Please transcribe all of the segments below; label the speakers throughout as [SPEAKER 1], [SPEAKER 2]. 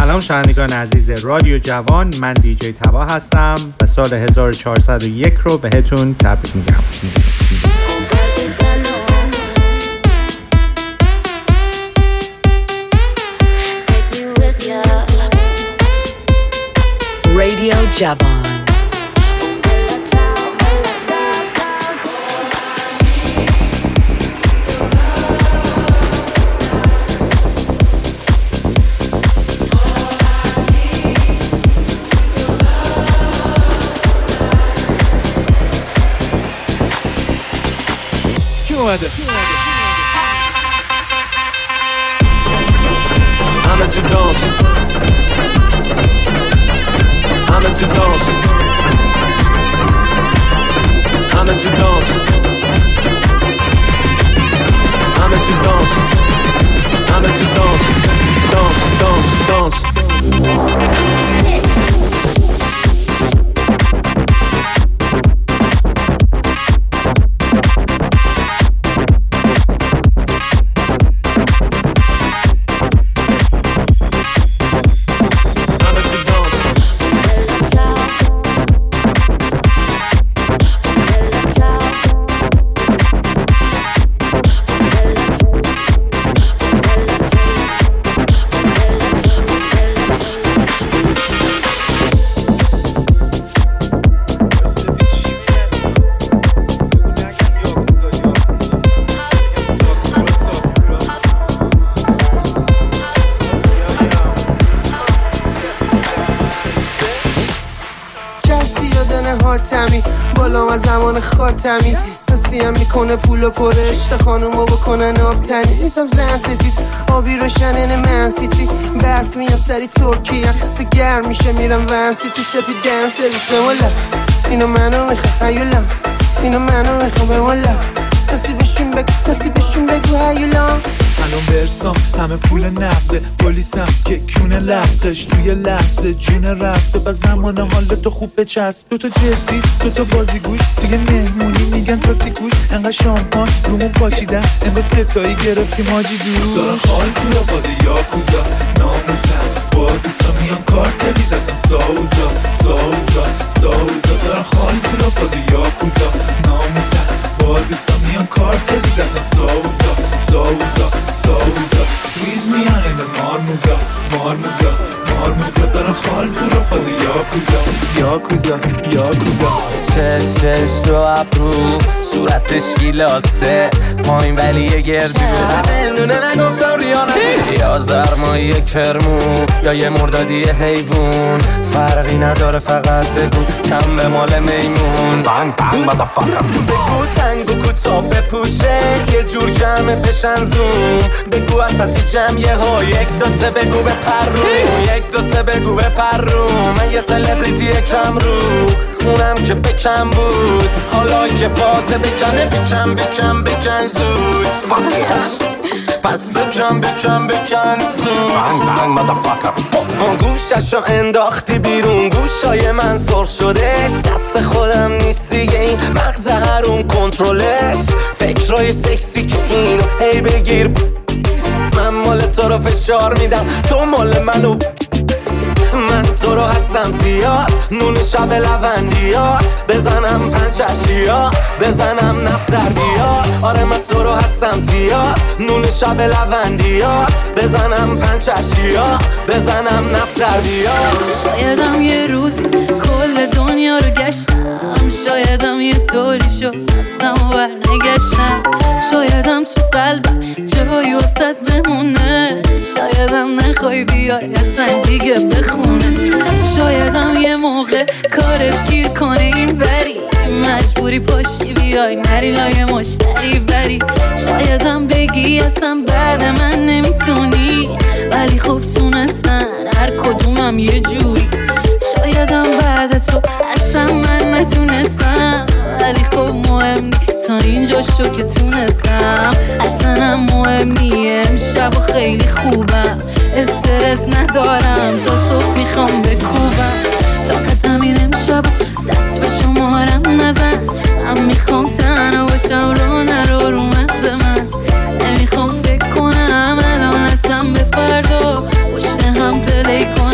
[SPEAKER 1] سلام شنوندگان عزیز رادیو جوان، من دیجی تبا هستم و سال 1401 رو بهتون تبریک میگم.
[SPEAKER 2] رادیو جوان.
[SPEAKER 3] اومده.
[SPEAKER 4] I'm into dance. I'm into dance. I'm into dance. I'm into dance. I'm into dance. Dance, dance, dance.
[SPEAKER 5] خاتمی تاسیم میکنه پولو پرش تا خانومو بکنن آبتنی نیستم زن ستیز آبی روشنن من سیتی برف میان سری ترکیه تو گرم میشه میرم ون سیتی سپیدن سرویس بمولا اینو منو میخوام هیولا اینو منو میخوام بمولا کسی بهشون بگو هیولا
[SPEAKER 3] الان برسام همه پول نقده پلیسم که کونه لختش توی لحظه جون رفته با زمان حال تو خوب بچسب دوتا جدی دوتا بازیگوش توی مهمونی میگن تاسی گوش انقدر شامپان رومون پاچیدن انگار ستایی گرفتیم حاجی دور دارم خال تو را بازی یاکوزا ناموزم با دوستا میان کار کردی دستم ساوزا دارم خال تو را بازی یاکوزا ناموزم با دوستا میان کار کردی دستم ساوزا Squeeze me out in the marmuza دارم خال تو رو فازی یاکوزا
[SPEAKER 6] چشش تو ابرو صورتش گیلاسه پایین ولی یه گردو نونه نگفتم ریانه یا زرمایی کرمو یا یه مردادی حیوون فرقی نداره فقط بگو کم به مال میمون بانگ مادافاکر بگو تنگو کوتا بپوشه یه جور جمع بشن زوم بگو اساتی جمعیه ها یک دو سه بگو به پروم من یه سلبریتی کم رو اونم که بکم بود حالا که فازه بکنه بکن زود پس بکن زود بانگ مادافاکر گوششو انداختی بیرون گوشای من سرخ شدش دست خودم نیست دیگه این مغز هرون کنترلش فکرای سکسی که اینو هی بگیر من مال تو رو فشار میدم تو مال منو من تو رو هستم زیاد نون شب لوندیات بزنم پنچشیا بزنم نفتردیات آره من تو رو هستم زیاد نون شب لوندیات بزنم پنچشیا بزنم نفتردیات
[SPEAKER 7] شایدم یه روز کل دنیا رو گشتم شایدم یه طوری شد رفتم و برنگشتم شایدم تو قلبم جایی وسط بمونه شایدم نخوای بیای اصلا دیگه بخونه شایدم یه موقع کارت گیر کنه این بری مجبوری پاشی بیای نری لای مشتری بری شایدم بگی اصلا بعد من نمیتونی ولی خب تونستن هر کدومم یه جوری شایدم بعد تو اصلا من نتونستم ولی خب مهم نی تا اینجا شو که تونستم اصلا هم مهم نی امشب و خیلی خوبم استرس ندارم تا صبح میخوام بکوبم فقط همین امشب دست به شمارم نزن من میخوام تنها باشم رو مغز من نمیخوام فکر کنم الان اصلا به فردا پشت هم پلی کنم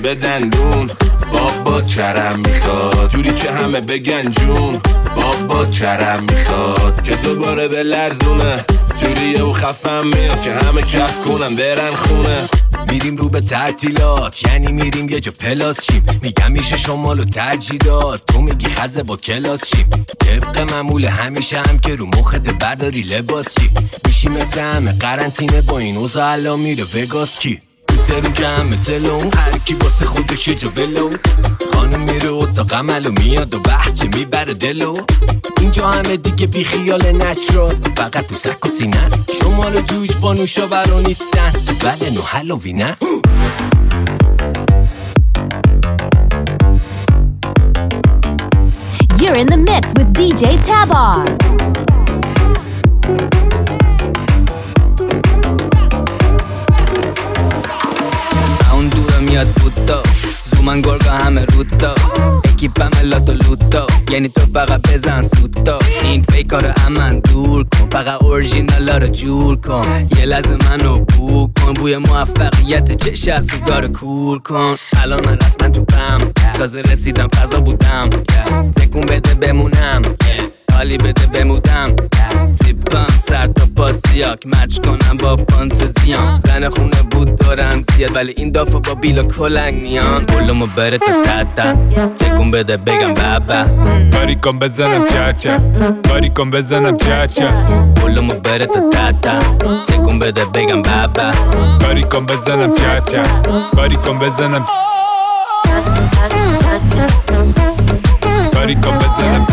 [SPEAKER 8] به دندون. بابا کرم میخواد جوری که همه بگن جون. بابا کرم میخواد که دوباره به لرزونه، جوریه و خفم میاد که همه کف کنن برن خونه.
[SPEAKER 9] میریم رو به تعطیلات، یعنی میریم یه جا پلاس شیم. میگم میشه شمال و تجهیدات، تو میگی خزه با کلاس شیم. طبق معمول همیشه هم که رو مخت برداری لباس چی میشی مثل همه قرنطینه با این اوضاع الان میره وگاس کی درو جمع تلون هر کی واسه خودش یه جا ولو. خانم میره اتاق عمل و میاد و بحچه میبره دلو. اینجا همه دیگه بی خیال نچرال، فقط تو سک و سینه. شمال و جوج با نوشاورا نیستن، تو بلن و هالووینه.
[SPEAKER 10] You're in the mix with DJ Tabar.
[SPEAKER 11] اون دورا میاد بودا، زومن گرگا همه رودا. اکیپم لاتو لوتا، یعنی تو فقط بزن سوتا. این فیکارو امن دور کن، فقط اورژینالا رو جور کن. یه لحظه منو بو کن، بوی موفقیت چش از سیگار کور کن. الان من رسما تو پم، تازه رسیدم فضا بودم. تکون بده بمونم، حالی بده بمودم. تیپم سر تا پاسیاک مچ کنم با فانتزیام. زن خونه بود دارم زیاد، ولی این دافو با بیلا کلنگ میان. بلومو بره تا تتا، تکون بده بگم بابا.
[SPEAKER 12] باری کن بزنم چاچا، باری کن بزنم چاچا.
[SPEAKER 11] بلومو بره تا تتا، تکون بده بگم بابا.
[SPEAKER 12] باری کن بزنم چاچا، باری کن بزنم باری کن بزنم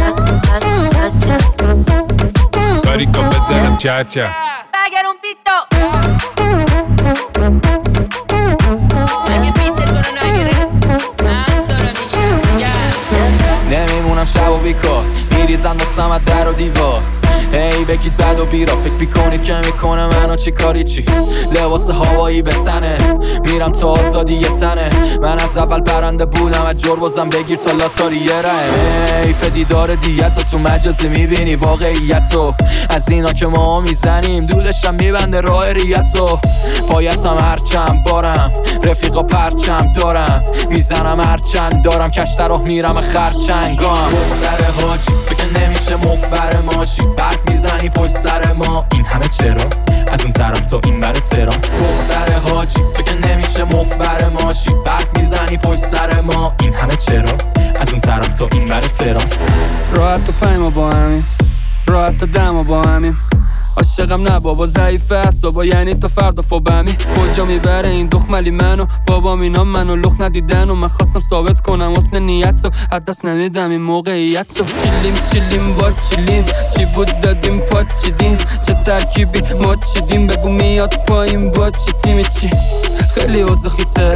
[SPEAKER 12] باری کن بزنم چاچا.
[SPEAKER 13] Pagare un pito.
[SPEAKER 4] نمیمونم شب و بیکار، میریزن دستم از در و دیوار. هی بگید بد و بیرا، فکر میکنید که میکنه منو چی کاری چی. لباس هوایی به تنه، میرم تا آزادی یه تنه. من از اول پرنده بودم، از جربازم بگیر تا لاتاری یه ره. حیف دیدار دیتو تو مجازی میبینی واقعیتو. از اینا که ما میزنیم دودشم میبنده راه ریتو. پایتم هرچند بارم، رفیقا پرچم دارم. میزنم هرچند دارم، کشتر راه میرم خرچنگام. دختر حاجی فکر نمیشه مفبر ماشی. برف میزنی پشت سر ما، این همه چرا؟ از اون طرف تا این بر تهران. دختر حاجی فکر نمیشه مفبر ماشی. برف میزنی پشت سر ما، این همه چرا؟ از اون طرف تا این بر تهران.
[SPEAKER 11] راحت و پیما با همین، راحت تا دما با همین. عاشقم نه بابا ضعیفه اعصابا، یعنی تا فردا فوبمی. کجا میبره این دخملی منو؟ بابام اینا منو لخ ندیدن و من خواستم ثابت کنم حسن نیتو. از دست نمیدم این موقعیتو. چیلیم با چیلیم، چی بود دادیم پا چیدیم. چه ترکیبی ما چیدیم، بگو میاد پایین با چی تیمی چی. خیلی اوزخیته،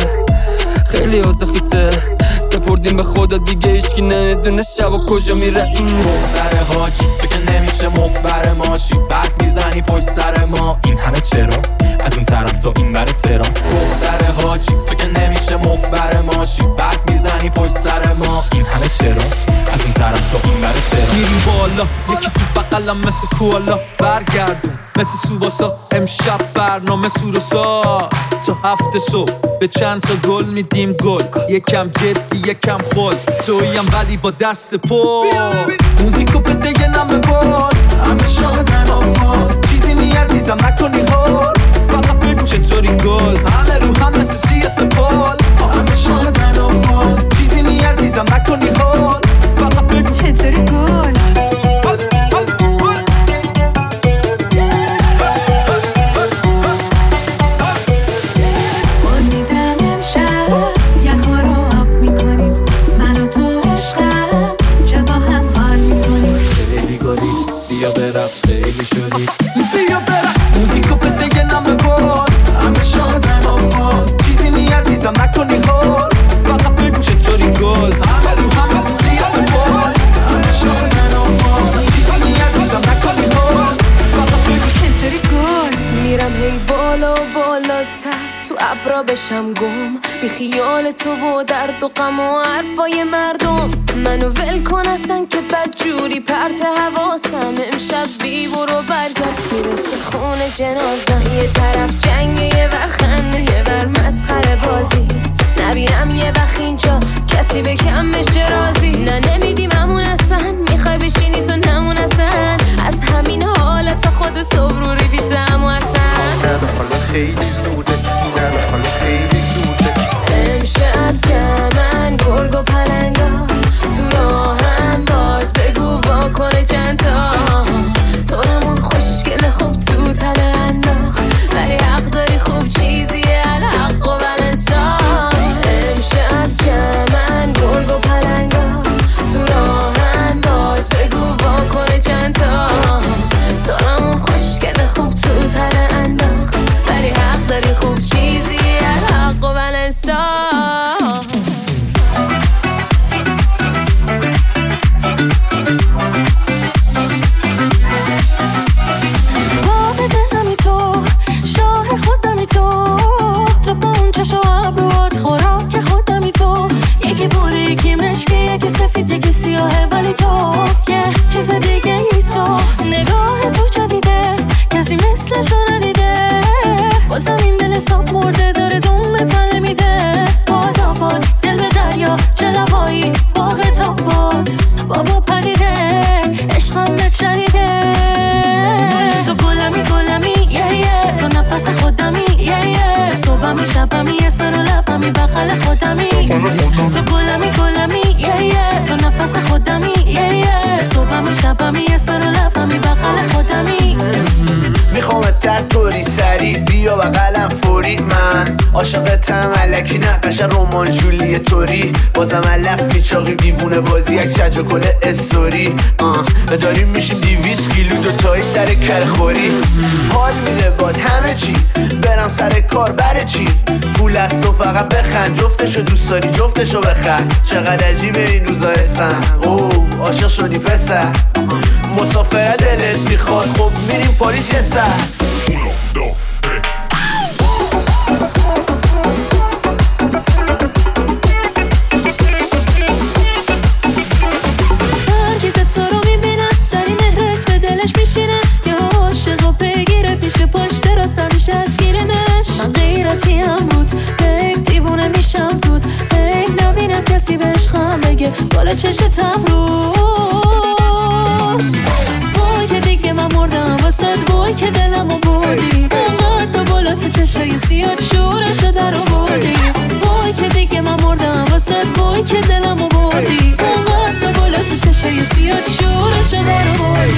[SPEAKER 11] خیلی اوزخیته. سپردیم به خدا دیگه هیچکی نمیدونه شبا کجا میره این.
[SPEAKER 4] دختر حاجی فکر نمیشه مفبر ماشی. برف میزنی پشت سر ما، این همه چرا؟ از اون طرف تا این بر تهران. دختر حاجی فکر نمیشه مفبر ماشی. برف میزنی پشت سر ما، این همه چرا؟ از اون طرف تا این بر تهران.
[SPEAKER 3] گیریم بالا یکی تو بغلم مثل کوالا. برگردون مثل سوباسا، امشب برنامه سوروسا. تا 7 صبح به چند تا گل میدیم گل. یکم جدی یکم خل، تویم ولی با دست پر. موزیکو بده یه نم ببال، همه شادن آفال. چیزی نی عزیزم نکنی حال، فقط بگو چطوری گل. همه رو هم مثل سیاس پال، همه شادن آفال. چیزی نی عزیزم نکنی حال، فقط بگو
[SPEAKER 13] چطوری گل.
[SPEAKER 4] بیا برقص خیلی شدی،
[SPEAKER 3] بیا برقص. موزیکو بده یه نم بال، همه شادن آفال. چیزی نی عزیزم نکنی حال، فقط بگو چطوری گل. همه رو هم مثل سیاس بال، همه شادن آفال. چیزی نی عزیزم نکنی حال، فقط بگو
[SPEAKER 13] چطوری گل. میرم هی بالا و بالاتر، تو ابرا بشم گم. بی خیال تو و درد و غم و حرفای مردم. منو ول کن اصلا که بدجوری پرت حواسم. امشب بی برو برگرد، میرسه خونه جنازم. یه طرف جنگ یه ور خنده یه ور مسخره بازی. نه نبینم یه وقت اینجا کسی به کم بشه راضی. نه نمیدیم همون اصلا، میخوای بشینی تو نمون اصلا. از همین حالت تا خود صبح رو ریفیتم و اصلا
[SPEAKER 14] حالا خیلی زوده، حالا خیلی زوده.
[SPEAKER 13] امشب جمعن گرگ و پلنگا تو راهن، باز بگو واکنه چند تا. تو رمون خوشگل خوب تو تله انداخت، ولی حق داری خوب چیزیه الحق و ولنسان. امشب جمعن گرگ و پلنگا تو راهن، باز بگو واکنه چند تا. تو رمون خوشگل خوب تو تله انداخت، ولی حق داری خوب چیزیه الحق و ولنسان.
[SPEAKER 7] یکی سفید یکی سیاهه ولی تو یه چیز دیگه ای. تو نگاه تو جدیده کسی مثلشو ندیده، بازم این دل حساب مرده داره دوم تله میده. باد آباد دل به دریا چه لبایی باغ تا باد بابا پریده عشقم نچریده. تو گلمی یه یه، تو نفس خودمی یه یه، صبحمی شبمی اسم رو لبمی بغل خودمی. تو گلمی یه یه، تو نفس خودمی یه یه، صبحمی شبمی اسم رو لبمی بغل خودمی.
[SPEAKER 6] میخوامت در طوری سری بیا بغلم فوری. من عاشقتم الکی نقش رمان جولی توری، بازم علف پیچاقی دیوونه بازی یک شجا کل استوری. داریم میشیم 200 کیلو دوتایی سر کرخوری. حال میده باد همه چی، برم سر کار بره چی. پول از تو فقط بخند، جفتشو دوست داری جفتشو بخند. چقدر عجیبه این روزا هستن، اوه عاشق شدی پسر. مسافره دلت میخواد، خب میریم پاریس یه سر.
[SPEAKER 7] برگیده تو رو میبینم، سری مهرت به دلش میشینه. یه عاشق و بگیرت میشه پشت راست میشه از گیرنش. من غیرتیم روت بیب دیوونه میشم زود، بیب نبینم کسی به عشقم بگه بالا چشتم روز. وای که دیگه من مردم واسد، وای که دلمو بردی انقدر تو بالا تو چشای سیاد شورشو در آوردی. وای که دیگه من مردم واسد، وای که دلمو بردی انقدر تو بالا تو چشای سیاد شورشو در آوردی.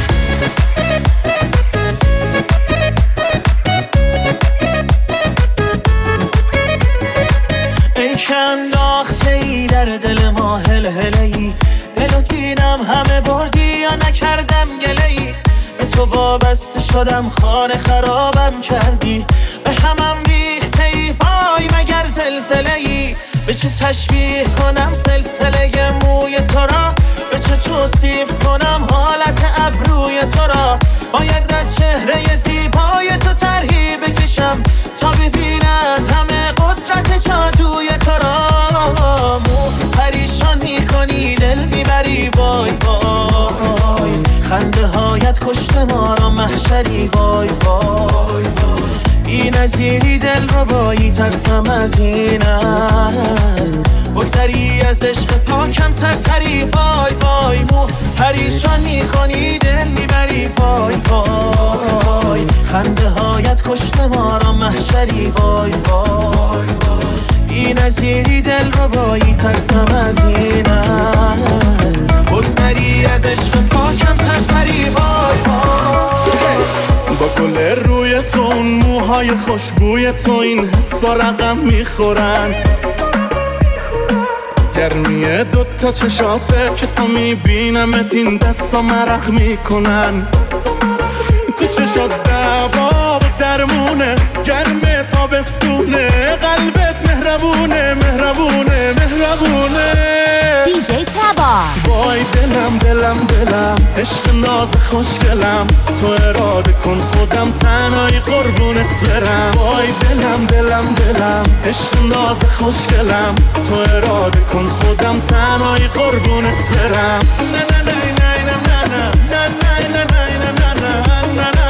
[SPEAKER 3] ای که انداخته ای در دل ما هل هلی، دلو گیرم همه بردی یا نکردم گله ای. به تو وابسته شدم خانه خرابم کردی، به همم ریخته ای وای مگر زلزله ای. به چه تشبیه کنم سلسله موی تو را، به چه توصیف کنم حالت ابروی تو را. باید از چهره زیبای تو طرحی بکشم تا ببیند همه قدرت جادوی تو را. پریشان میکنی دل میبری وای وای، خنده هایت کشته ما را محشری وای وای. بی نظیری دل رو بایی ترسم از این است، بگذری از عشق پاکم سرسری وای وای. پریشان میکنی دل میبری وای وای، خنده هایت کشته ما را محشری وای وای. بی نظیری دل رو بایی ترسم از این است، بگذری از عشق پاکم سرسری وای وای.
[SPEAKER 15] با گل روی تو اون موهای خوشبوی تو این حسا رقم میخورن. گرمی دوتا چشاته که تو میبینمت این دستا مرخ میکنن. تو چشات دعوا و درمونه، گرمه تابستونه، قلبت مهربونه مهربونه مهربونه.
[SPEAKER 10] دیجی تبار.
[SPEAKER 15] وای دلم عشق ناز خوشگلم، تو اراده کن خودم تنهایی قربونت برم. وای دلم عشق ناز خوشگلم، تو اراده کن خودم تنهایی قربونت برم. نه نه نه نه نه نه نه نه نه نه نه نه.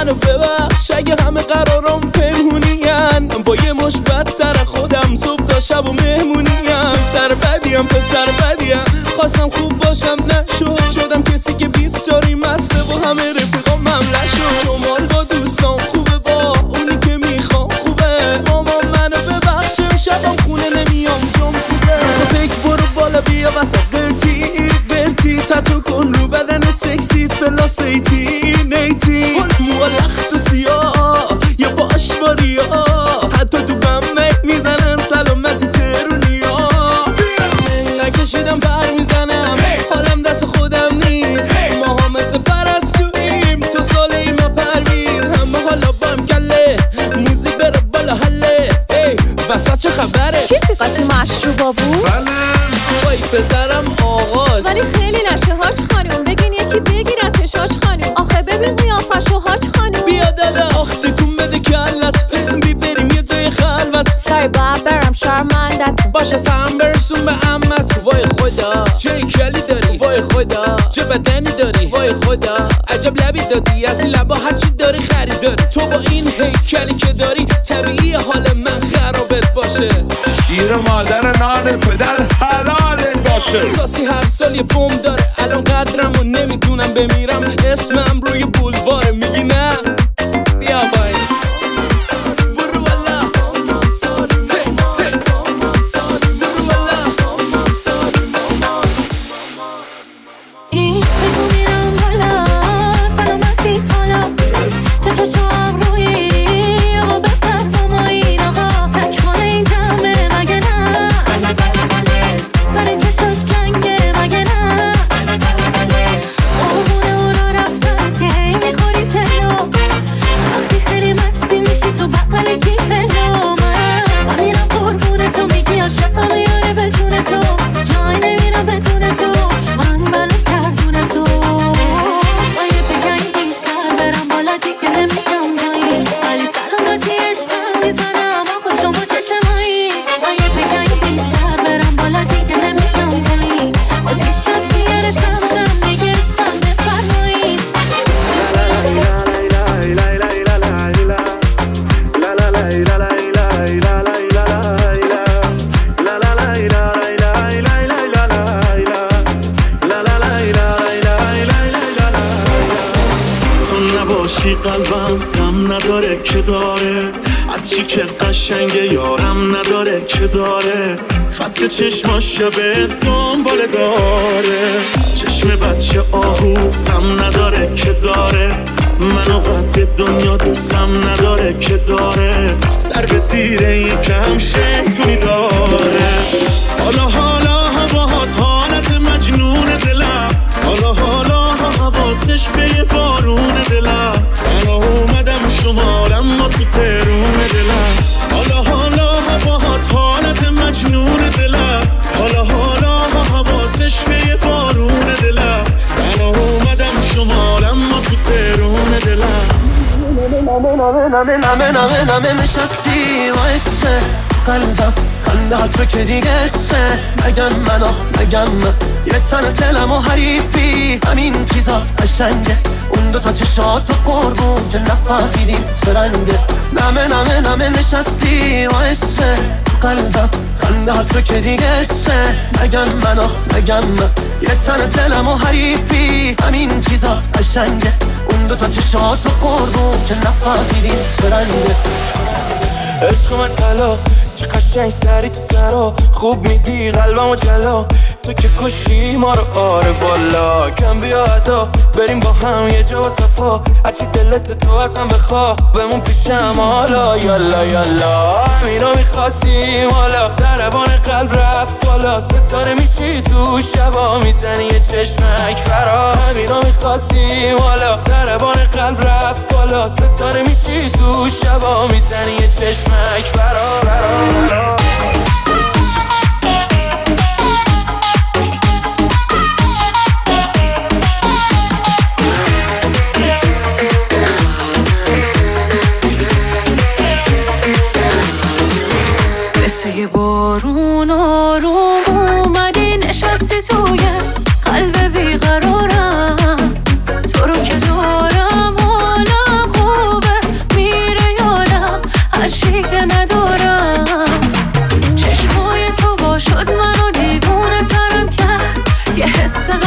[SPEAKER 16] منو ببخش اگه همه قرارم پنهونین. با یه مش بدتر خودم صبح تا شب و مهمونین. سر بدیم پسر بدیم خواستم خوب باشم نشد. شدم کسی که 20 جاری مسته با همه رفیقام مملح شد. شمال با دوستان خوبه با اونی که میخوام خوبه. مامان منو ببخشه شبم خونه نمیام جم خوبه. تو پیک برو بالا بیا وسط قرتی تاتو کن رو بدن سکسیت بلا نیتی مو لخت و سیاه یا باش باریا حتی تو بمه میزنن سلامتی ترونیا. منگه کشیدم پر میزنم حالم دست خودم نیست. ما ها مثل پرستویم تو ساله ای ما پرویز. همه حالا بام کله موزیک بره بالا حله. وسط چه خبره؟
[SPEAKER 10] چی صفتی مشروبا بود؟
[SPEAKER 16] وای پسرم آغاز
[SPEAKER 10] ولی خیلی نشه هاج خانم. بگین یکی بگیرتش هاج خانم. آخه ببین قیافشو هاج خانم.
[SPEAKER 16] بیا دادا آخ تکون بده کلت بریم یه جای خلوت.
[SPEAKER 10] سای باید برم شرمندت
[SPEAKER 16] باشه سهم برسون به امت. وای خدا چه کلی داری وای خدا چه بدنی داری وای خدا عجب لبی دادی از این لبا هرچی داری خریداری. تو با این هیکلی که داری طبیعی حال من خرابت باشه.
[SPEAKER 8] شیر مادر نان پدر حلالت باشه.
[SPEAKER 16] ساسی هر سال یه بوم داره الان قدرمو نمیدونم بمیرم. اسمم روی بولواره میگی نه بیا بای
[SPEAKER 15] قلبم غم نداره که داره هرچی که قشنگه یارم نداره که داره. خط چشماش شبه دنباله داره چشم بچه آهوسم نداره که داره. منو قد دنیا دوستم نداره که داره. سر به زیر یکم شیطونی داره. حالا هواهات حالت مجنون دلم. حالا حواسش به یه بارون دلم. تنها اومدم شمارم ما تو ترون دلم. حالا هواهات حالت مجنون دلم. حالا حواسش به یه بارون دلم. تنها اومدم شمارم ما تو ترون دلم.
[SPEAKER 5] نمه نشستی و عشقه قلبم خنده ها تو که دیگه عشقه. نگم من یه تن دلم و حریفی همین چیزات قشنگه. اون دوتا چشات و قربون که نفهمیدیم چه رنگه. نمه نشستی و عشقه قلبم خنده ها تو که دیگه عشقه. نگم من یه تن دلم و حریفی همین چیزات قشنگه. اون دوتا چشات و قربون که نفهمیدیم چه رنگه.
[SPEAKER 17] عشق من طلا چه قشنگ سری تو سرا خوب میدی قلبمو جلا. تو که کشی ما رو آره والا کم بیا ادا بریم با هم یه جا و صفا. هرچی دلت تو ازم بخوا بمون پیشم حالا یالا یالا. همینا میخواستیم حالا ضربان قلب رفت بالا. ستاره میشی تو شبا میزنی یه چشمک برا. همینا میخواستیم حالا ضربان قلب رفت بالا. ستاره میشی تو شبا میزنی یه چشمک برا.
[SPEAKER 7] مثل یه بارون آروم اومدی نشستی توی قلب بیقرارم. تو رو که دارم حالم خوب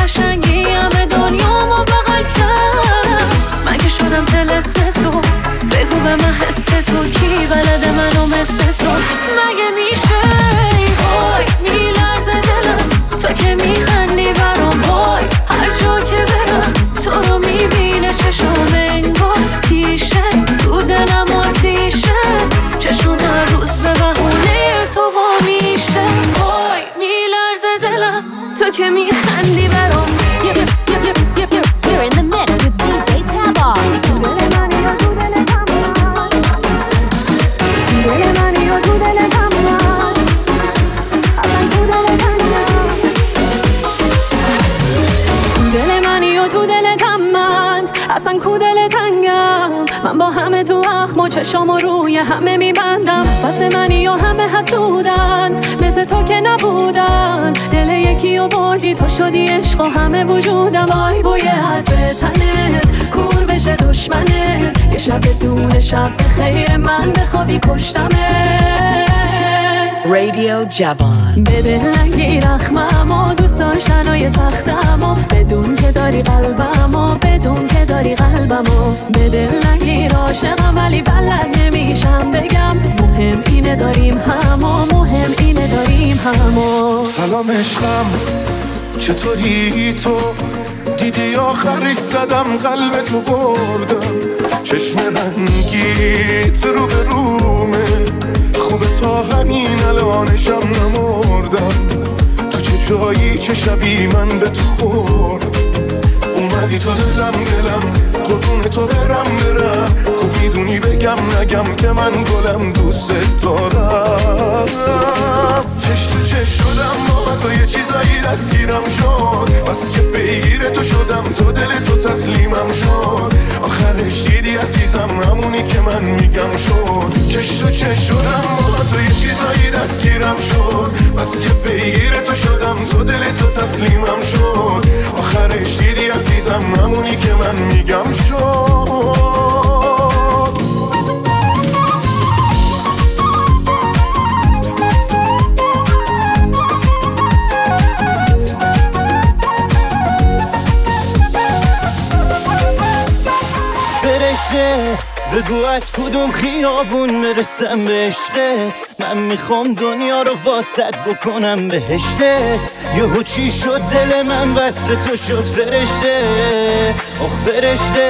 [SPEAKER 7] قشنگی همه دنیامو بغل کرد. من که شدم طلسم تو، بگو به من حس تو کی بلده منو مثل تو. مگه میشه وای میلرزه دلم تو که میخندی برام. وای هر جا که برم تو رو میبینه چشم انگار پیشت تو دلم آتیشه. چشم هر روز به بهونه تو وا میشه. وای میلرزه دلم تو که میخندی برام.
[SPEAKER 18] You're in the mix with DJ Taba.
[SPEAKER 7] اصلا کو دل تنگم من با همه تو اخم و چشامو روی همه میبندم. واسه منی و همه حسودن مثل تو که نبودن. دل یکی و بردی تو شدی عشق و همه وجودم. وای بوی عطر تنت کور بشه دشمنه. یه شب بدون شب خیر من بخوابی پشتمه.
[SPEAKER 2] Radio Javan.
[SPEAKER 7] بده نگیر اخمم و دوست داشتنای سختم و بدون که داری قلبم و بدون که داری قلبم و بده نگیر عاشقم ولی بلد نمیشم بگم. مهم اینه داریم هم و مهم اینه داریم هم و
[SPEAKER 14] سلام عشقم چطوری تو؟ دیدی آخرش زدم قلب تو بردم. چشم رنگیت رو به رومه خوبه تا همین الانشم نمردم. تو چه جایی چه شبی من به تو خوردم. اومدی تو دلم قربون تو برم خوب میدونی بگم نگم که من گلم دوست دارم. چش تو چش شدم با تو یه چیزایی دستگیرم شد. بس که پیگیر تو شدم تو دل تو تسلیمم شد. آخرش دیدی عزیزم همونی که من میگم شد. چش تو چش شدم با تو یه چیزایی دستگیرم شد. بس که پیگیر تو شدم تو دل تو تسلیمم شد. آخرش دیدی عزیزم همونی که من میگم شد.
[SPEAKER 16] بگو از کدوم خیابون برسم به عشقت. من میخوام دنیا رو واسط بکنم بهشتت. یهو چی شد دل من وصل تو شد فرشته. آخ فرشته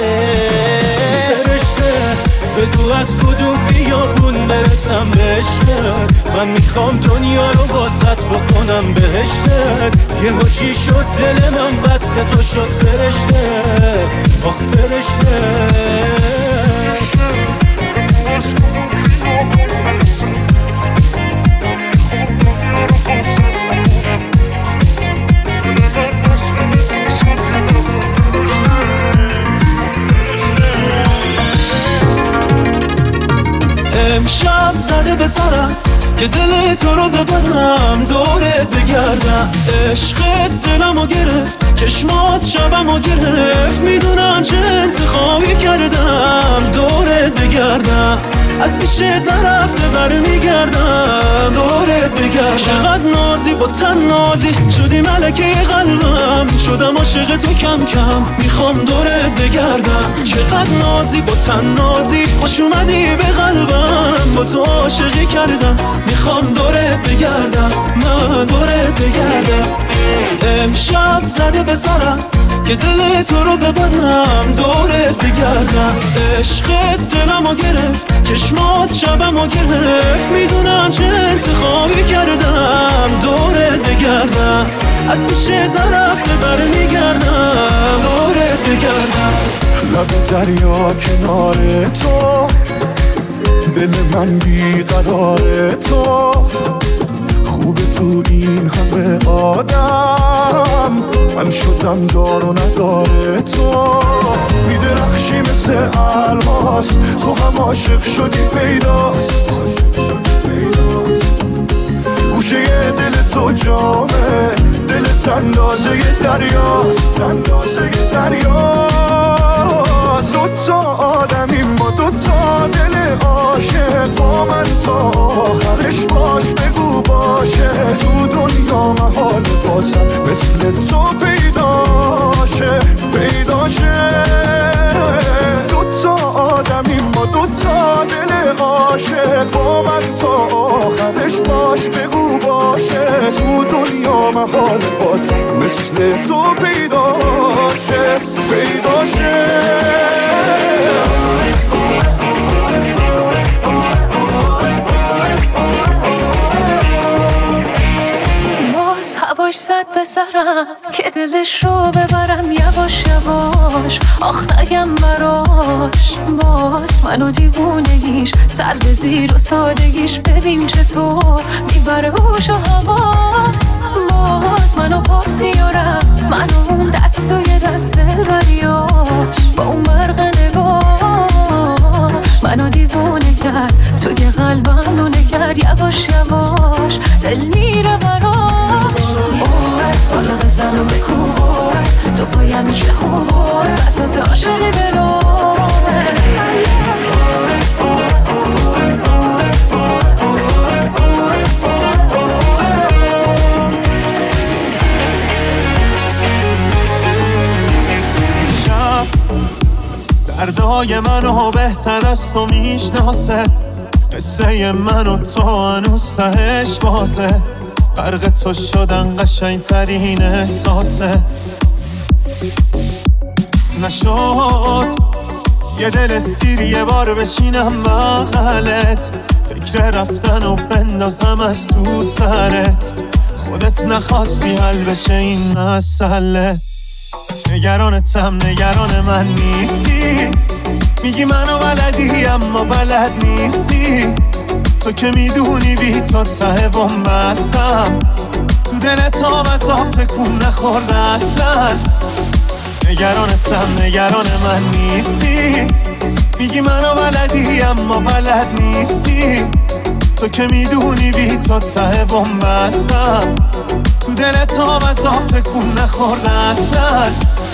[SPEAKER 16] بگو از کدوم خیابون برسم به عشقت. من میخوام دنیا رو واسط بکنم بهشتت. یهو چی شد دل من وصل تو شد فرشته. آخ فرشته
[SPEAKER 3] امشب زده به سرم که دل تو رو ببرم دورت بگردم. عشقت دلمو گرفت چشمات شبمو گرفت. میدونم چه انتخابی کردم دورت بگردم. از پیشت نرفته برمیگردم دورت بگردم. چقدر نازی با تن نازی شدی ملکه قلبم. شدم عاشق تو کم کم میخوام دورت بگردم. چقدر نازی با تن نازی خوش اومدی به قلبم. با تو عاشقی کردم میخوام دورت بگردم. من دورت بگردم. امشب زده به سرم که دل تو رو ببرم دورت بگردم. عشقت دلمو گرفت چشمات شبمو گرفت. میدونم چه انتخابی کردم دورت بگردم. از پیشت نرفته برمیگردم دورت بگردم.
[SPEAKER 14] لب دریا کنار تو دل من بیقرار تو. خوبه تو این همه آدم من شدم دار و نداره تو. میدرخشی مثل الماس تو هم عاشق شدی پیداست. گوشه دل تو جامه دلت اندازه دریاست. اندازه دریاست. دوتا آدمیم با دوتا دل عاشق. با من تا آخرش باش بگو باشه. تو دنیا محال باسم مثل تو پیدا قهر تو پیدا شه پیدا شه.
[SPEAKER 7] هواش زد به سرم که دلش رو ببرم یواش یواش، آخ نگم براش باز منو دیوونگیش سر به زیر و سادگیش، ببین چطور میبره هوش و حواس. باز منو پارتی و رقص، منو اون دست و یه دست دریاش، با اون برق نگاه منو دیوونه کرد، توی قلبم نونه کرد یواش یواش، دل میره براش. بالا بزن و بکوبار تو پایم میشه خوبار، بساط عاشقی برام.
[SPEAKER 3] شب دردای منو بهتر از تو میشناسه، قصه منو تو هنوز تهش بازه، غرق تو شدن قشنگ ترین احساسه. نشد یه دل سیر یه بار بشینم بغلت، فکر رفتن و بندازم از تو سرت، خودت نخواستی حل بشه این مسئله. نگرانتم نگران من نیستی، میگی منو بلدی اما بلد نیستی، تو که میدونی بی تو ته بومبستم، تو دلت آب از آب تکون نخورده اصلا. نگرانتم نگران من نیستی، میگی منو بلدی اما بلد نیستی، تو که میدونی بی تو ته بومبستم، تو دلت آب از آب تکون نخورده اصلا.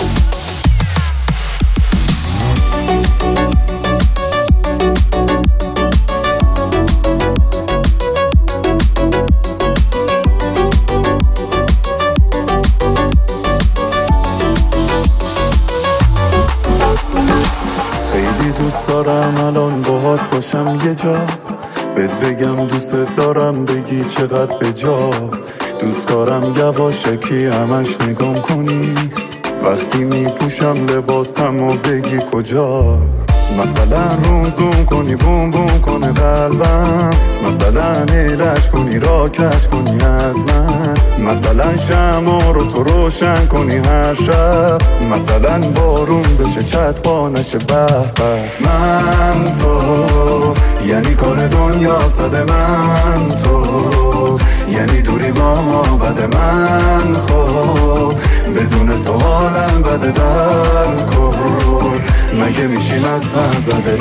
[SPEAKER 15] دوست دارم الان باهات باشم یه جا، بهت بگم دوست دارم بگی چقدر به جا، دوست دارم یواشکی همش نگام کنی وقتی میپوشم لباسم و بگی کجا، مثلا روم زوم کنی بوم بوم کنه قلبم، مثلا ایرج کنی را کج کنی از من، مثلا شمع رو تو روشن کنی هر شب، مثلا بارون بشه چتبا نشه به به. من تو یعنی کار دنیا صد، من تو یعنی دوری با ما بده، من خب بدون تو حالم بده در کن، مگه میشیم از سر زده.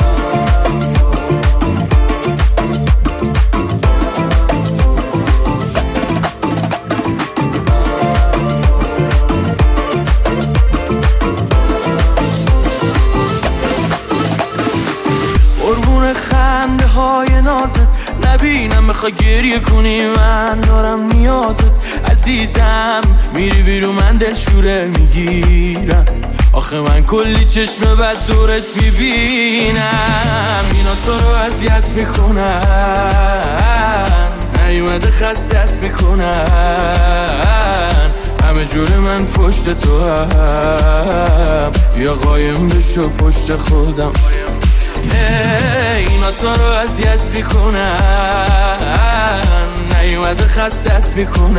[SPEAKER 17] قربون خنده های نازت نبینم بخوای گریه کنی، من دارم نیازت عزیزم، میری بیرون من دلشوره میگیرم، آخه من کلی چشم بد دورت میبینم، اینا تو رو اذیت میکنن، نیومده خستت میکنن، همه جور من پشت تو هم، یا قایم بشو پشت خودم، اینا تو رو اذیت میکنن، نیومده خستت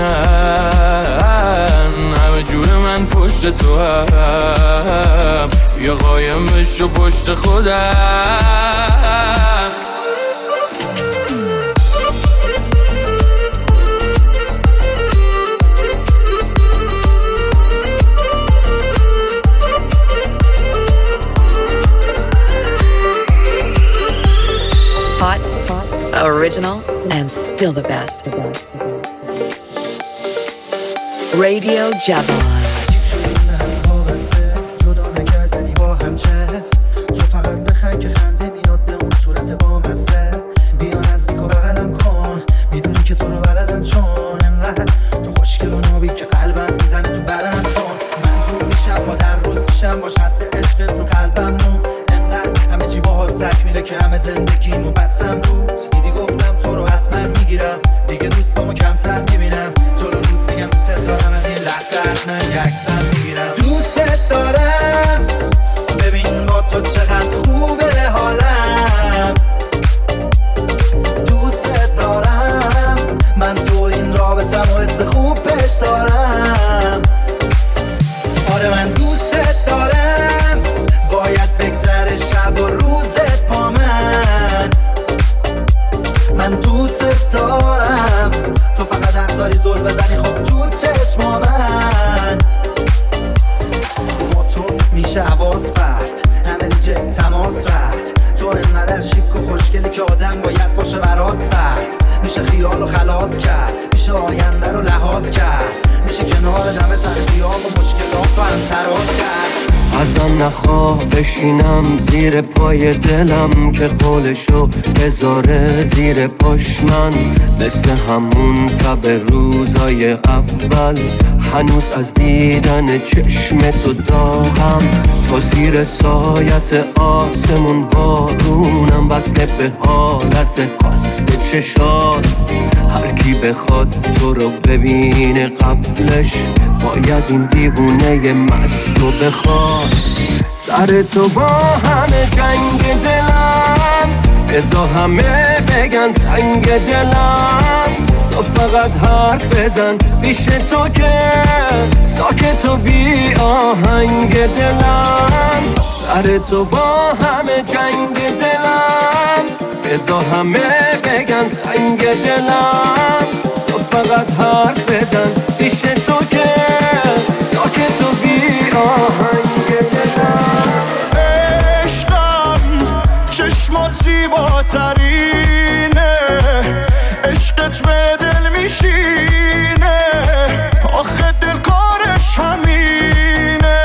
[SPEAKER 17] میکنن، همه جور من پشت تو هم، یا قایم بشو پشت خودم.
[SPEAKER 2] Hot, original, and still the best. Radio Javon.
[SPEAKER 19] تو فقط بخند که خنده میاد به اون صورت با مزه، بیا نزدیک و بغلم کن، میدونی که تو رو بلدم چون انقدر تو خوشگل و نابی که قلبم میزنه تو بدنم تون، من رو میشم با در روز میشم با شرط عشقت رو قلبم مون، انقدر همه چی باهات تکمیله که همه زندگیمو بستم روت، دیدی گفتم تو رو حتما میگیرم، دیگه دوستامو کمتر میبینم، تو رو رود بگم دوست دارم از این لحظه مقصد من یکسر میگیرم. دوست دارم ببین با تو چقدر خوبه حالم. دوست دارم من تو این رابطم و حس خوب پیش دارم. آره من دوست دارم باید بگذره شب و روزت با من دوست دارم. تو فقط حق داری زل بزنی خب تو چشما من. با تو میشه حواس پرت همه دیگه تماس رفت. تو انقدر شیک و خوشگلی که آدم باید باشه برات سرد. میشه خیال و خلاص کرد، میشه آینده رو لحاظ کرد، میشه کنار دم سر خیال و مشکلات رو هم تراز کرد.
[SPEAKER 20] ازم نخواه بشینم زیر پای دلم که قولشو بذاره زیر پاش من. مثل همون تب روزای اول هنوز از دیدن چشم تو داغم. تا زیر سایت آسمون بارونم وصله به حالت قصد چشات. هر کی بخواد تو رو ببینه قبلش باید این دیوونه مست رو بخواد. در تو با همه جنگ دلم بذار همه بگن سنگ دلم. تو فقط حرف بزن پیش تو که ساکت و بی آهنگ دلم. در تو با همه جنگ دلم بذار همه بگن سنگ دلم. تو فقط حرف بزن پیش تو که ساکت و بی آهنگ دلم.
[SPEAKER 14] عشقم چشمات زیباترینه، عشقت به دل میشینه، آخه دل کارش همینه.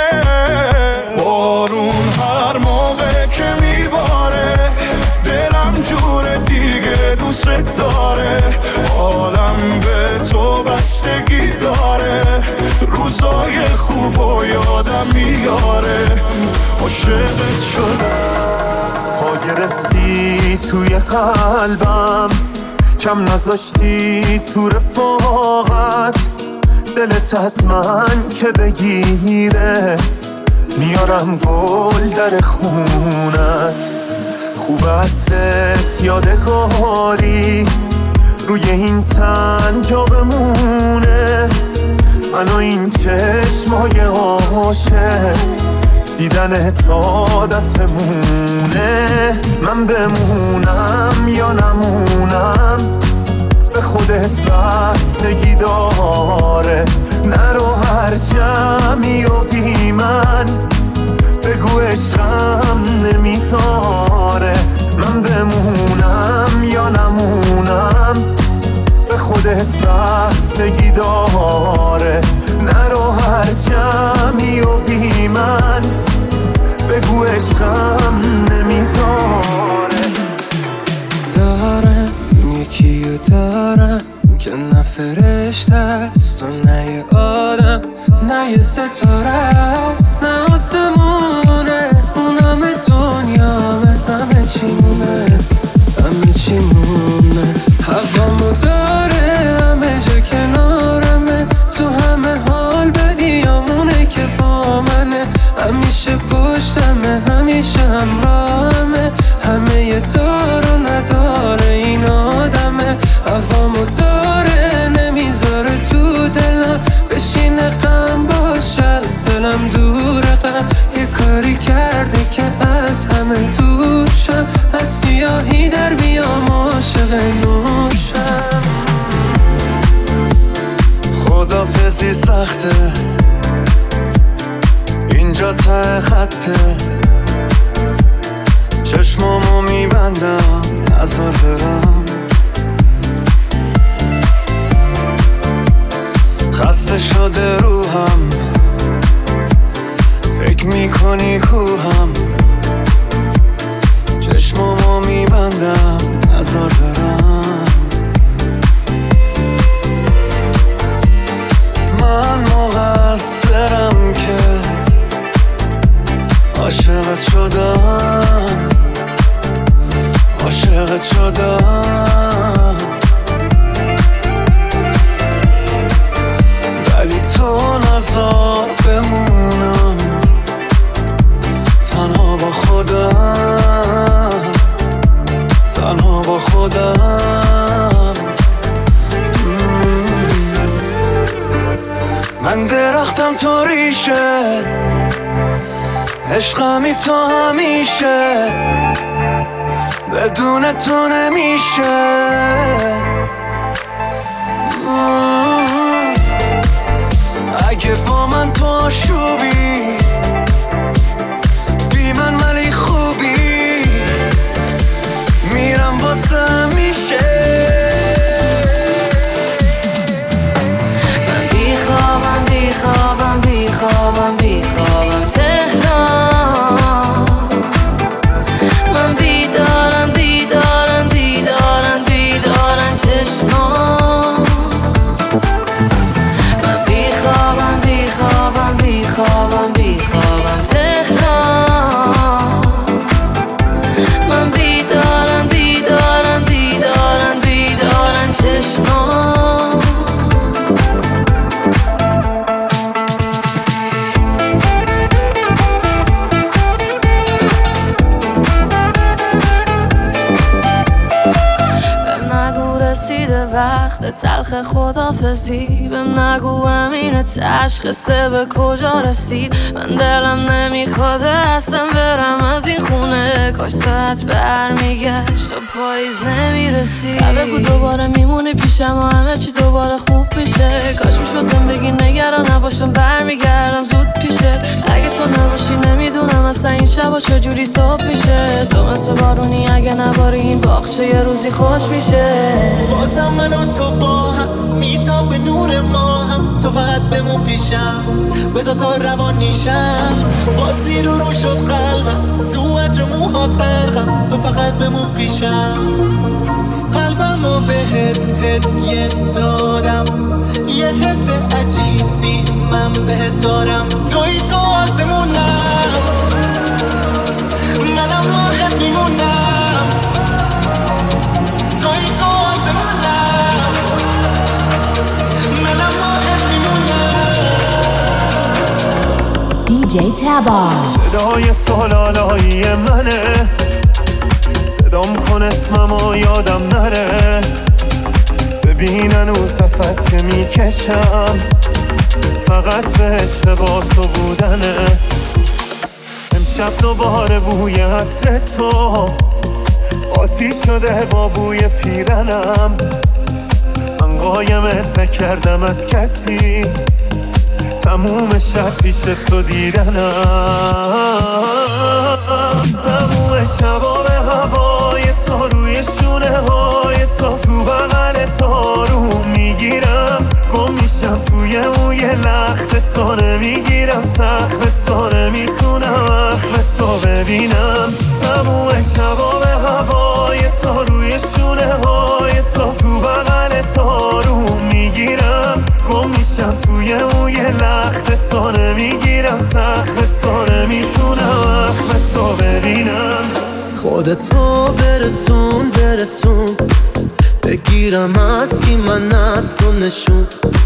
[SPEAKER 14] بارون هر موقع که میباره دلم جور دیگه دوست داره. عالم به تو بستگی داره، روزای خوب و یادم میاره. عاشقت شدم پا گرفتی توی قلبم، کم نذاشتی تو رفاقت. دلت از من که بگیره میارم گل در خونت. خوب عطرت یادگاری روی این تن جا بمونه. من و این چشمای عاشق دیدن عادتمونه. من بمونم یا نمونم به خودت بستگی داره. نرو هر جمعی و بی من بگو عشقم نمیذاره. من بمونم یا نمونم به خودت بستگی داره. نرو هر جمعی و بی من بگو عشقم نمیذاره.
[SPEAKER 17] دارم یکیو دارم که نه فرشته است و نه یه آدم، نه یه ستاره است نه آسمونه. اون همه دنیامه همه چیمونه، همه چیمونه. هوامو داره همه جا کنارمه، تو همه حال بدیامونه که با منه. همیشه پشتمه همیشه همراهمه، همه یه دار و نداره این آدمه. هوامو داره نمیذاره تو دلم بشینه غم باشه از دلم دوره. غم یه کاری کرده که از همه دور شم، از سیاهی در بیام عاشق نوشم.
[SPEAKER 14] خدافزی سخته اینجا ته خطه، چشمامو میبندم نظر برم. خسته شده روحم فکر میکنی کوهم، چشمامو میبندم نظر برم. من مقصرم که عاشقت شدم، عاشقت شدم. ولی تو
[SPEAKER 15] اینطوریشه عشقمی تا همیشه بدون تو نمیشه اگه با من تو آشوبی بی من ولی خوبی میرم واسه همیشه
[SPEAKER 13] من بیخوابم بیخوابم بیخوابم بیخوابم تهران من بیدارم بیدارم بیدارم بیدارم چشمان من بیخوابم بیخوابم بیخوابم بیخوابم تهران من بیدارم بیدارم بیدارم بیدارم چشمان وقت تلخ خدافزی بهم نگو امین تشخیصه به کجا رسید من دلم نمیخواد اصلا برم از این خونه کاش ساعت برمیگشت و پاییز نمیرسید بگو دوباره میمونی پیشم و همه چی دوباره خوب میشه کاش میشدم بگی نگران نباشم برمیگردم زود پیشه اگه تو نباشی نمیدونم اصلا این شبا چجوری صبح میشه تو مثل بارونی اگه نباری این باغچه یه روزی خوش میشه
[SPEAKER 3] بازم من و تو با هم میتاب به نور ما هم تو فقط بمون پیشم بذار تا روان نیشم بازی رو شد قلبم تو عطر موهات غرقم تو فقط بمون پیشم قلبم رو بهت هدیه دادم یه حس عجیبی من بهت دارم توی تو آسمونم منم مرغت میمونم توی تو آسمونم منم مرغت میمونم
[SPEAKER 18] DJ Taba
[SPEAKER 15] صدای تو لالایی منه صدام کن اسممو یادم نره ببین هنوز نفس که میکشم فقط به عشق با تو بودنه امشب دوباره بوی عطر تو قاطی شده با بوی پیرنم من قایمت نکردم از کسی تموم شب پیش تو دیدنم تموم شبا به هوای تو روی شونه های تو بغل تو رو میگیرم گم میشم توی موی لخت تو نمیگیرم سخت تو نمیتونم اخم تو ببینم تموم شبا به هوای تو روی شونه های تو بغل تو رو میگیرم گم میشم توی موی لخت تو نمیگیرم سخت تو نمیتونم اخم تو ببینم
[SPEAKER 3] خودتو برسون برسون بگیرم از کی من از تو نشون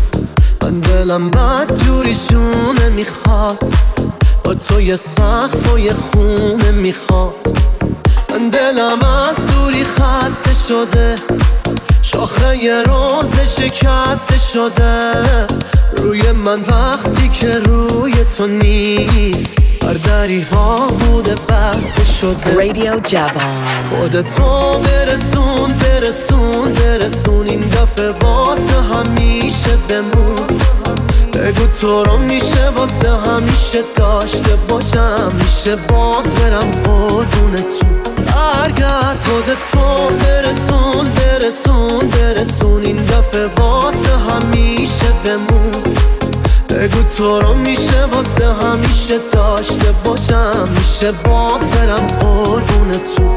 [SPEAKER 3] من دلم بد جوری شونه میخواد با تو یه سقف و یه خونه میخواد من دلم از دوری خسته شده شاخه یه روز شکسته شده روی من وقتی که روی تو نیست هر دریوا بوده بسته شده
[SPEAKER 2] Radio Javon
[SPEAKER 3] خودتو برسون برسون برسون این دفعه واسه همیشه بمون بگو تو رو میشه واسه همیشه داشته باشم میشه باز برم قربونتون برگرد خودتو برسون برسون برسون این دفعه واسه همیشه بمون بگو تو رو میشه واسه همیشه داشته باشم میشه باز برم قربونتون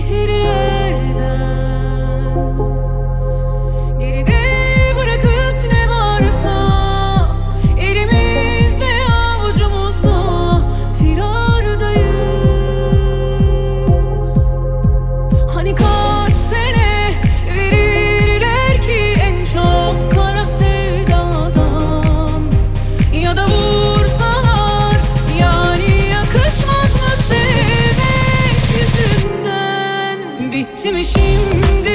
[SPEAKER 13] Geride bırakıp şimdi